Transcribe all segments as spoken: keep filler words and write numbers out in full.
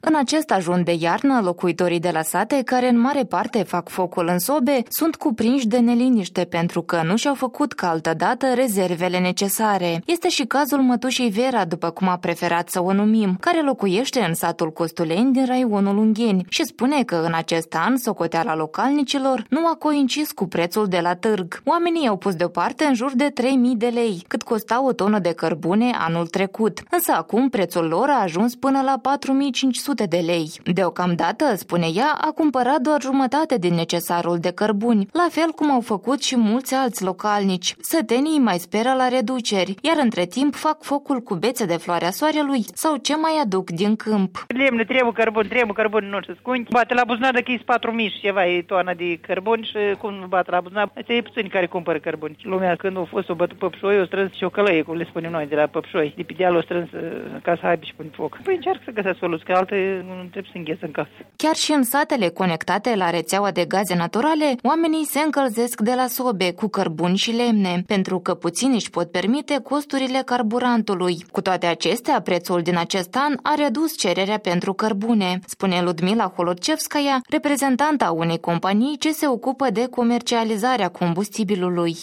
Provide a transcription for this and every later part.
În acest ajun de iarnă, locuitorii de la sate, care în mare parte fac focul în sobe, sunt cuprinși de neliniște pentru că nu și-au făcut ca altădată rezervele necesare. Este și cazul mătușei Vera, după cum a preferat să o numim, care locuiește în satul Costuleni din raionul Ungheni și spune că în acest an socoteala localnicilor nu a coincis cu prețul de la târg. Oamenii au pus deoparte în jur de trei mii de lei, cât costa o tonă de cărbune anul trecut, însă acum prețul lor a ajuns până la patru mii cinci sute de lei. Deocamdată, spune ea, a cumpărat doar jumătate din necesarul de cărbuni, la fel cum au făcut și mulți alți localnici. Sătenii mai speră la reduceri, iar între timp fac focul cu bețe de floarea soarelui sau ce mai aduc din câmp. Lemne, trebuie cărbun, trebuie cărbun, nu știu, scunchi. Bate la buzunar dacă e patru mii și ceva e toana de cărbun și cum bate la buzunar. Astea e puțini care cumpără cărbuni. Lumea când a fost o bătut păpșoi, o strâns și o călăie, cum le spunem noi, de la păpșoi. De pe deal o strâns ca să aibă și pune foc. Păi încearcă să găsesc soluții, că alte nu trebuie să îngheță în casă. Chiar și în satele conectate la rețeaua de gaze naturale, oamenii se încălzesc de la sobe cu cărbuni și lemne, pentru că puțini își pot permite costurile carburantului. Cu toate acestea, prețul din acest an a redus cererea pentru cărbune, spune Ludmila Holodcevskaya, reprezentanta unei companii ce se ocupă de comercializarea combustibilului.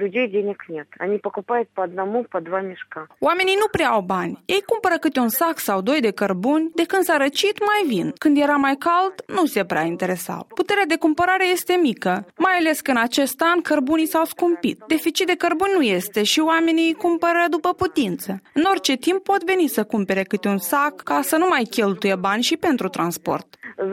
Oamenii nu prea au bani. Ei cumpără câte un sac sau doi de cărbuni, de când s-a răcit mai vin. Când era mai cald, nu se prea interesau. Puterea de cumpărare este mică, mai ales că în acest an cărbunii s-au scumpit. Deficit de cărbuni nu este și oamenii cumpără după putință. În orice timp pot veni să cumpere câte un sac ca să nu mai cheltuie bani și pentru transport.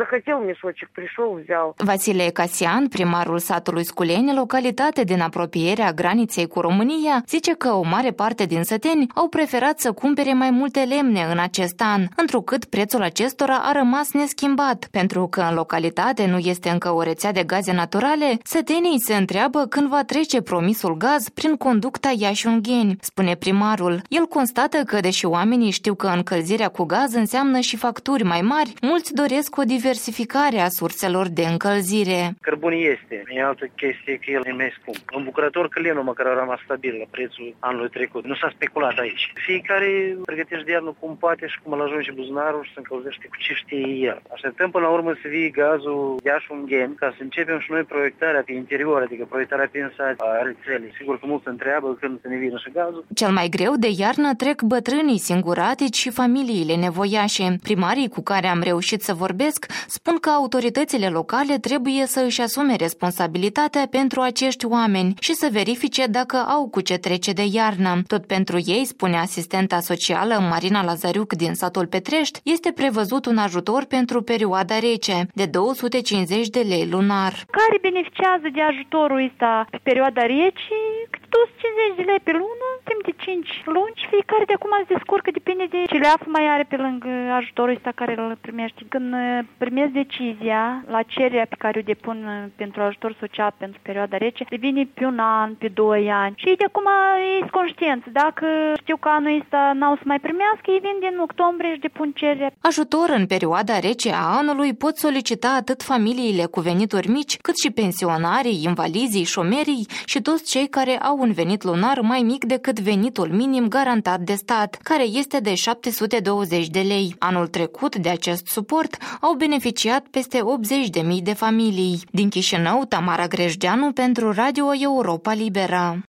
Vasile Casian, primarul satului Sculeni, localitate din apropierea graniței cu România, zice că o mare parte din săteni au preferat să cumpere mai multe lemne în acest an, întrucât prețul acestora a rămas neschimbat, pentru că în localitate nu este încă o rețea de gaze naturale. Sătenii se întreabă când va trece promisul gaz prin conducta Iași-Ungheni, spune primarul. El constată că, deși oamenii știu că încălzirea cu gaz înseamnă și facturi mai mari, mulți doresc o diversificare a surselor de încălzire. Cărbunii este. E altă chestie că el e mai scump. Îmbucurător că lemnul măcar a rămas stabil la prețul anului trecut. Nu s-a speculat aici. Fiecare pregătește de iarnă cum poate și cum îl ajunge buzunarul și se încălzește cu ce știe el. Așteptăm până la urmă să vie gazul Iași-Ungheni ca să începem și noi proiectarea pe interior, adică proiectarea pe sat a rețelei. Sigur că mulți întreabă când să ne vină și gazul. Cel mai greu de iarnă trec bătrânii singuratici și familiile nevoiașe. Primarii cu care am reușit să vorbesc spun că autoritățile locale trebuie să își asume responsabilitatea pentru acești oameni și să verifice dacă au cu ce trece de iarnă. Tot pentru ei, spune asistenta socială Marina Lazariuc din satul Petrești, este prevăzut un ajutor pentru perioada rece de două sute cincizeci de lei lunar. Care beneficiază de ajutorul ăsta pe perioada rece? două sute cincizeci de lei pe lună, timp de cinci luni și fiecare de acum se descurcă, depinde de ce leafă mai are pe lângă ajutorul ăsta care îl primește. Când primesc decizia la cererea pe care o depun pentru ajutor social pentru perioada rece, devine pe un an, pe doi ani. Și de acum ei conștienți. Dacă știu că anul ăsta n-au să mai primească, ei vin din octombrie și depun cererea. Ajutor în perioada rece a anului pot solicita atât familiile cu venituri mici, cât și pensionarii, invalizii, șomerii și toți cei care au un venit lunar mai mic decât venitul minim garantat de stat, care este de șapte sute douăzeci de lei. Anul trecut, de acest suport, au beneficiat peste optzeci de mii de familii. Din Chișinău, Tamara Grejdeanu pentru Radio Europa Liberă.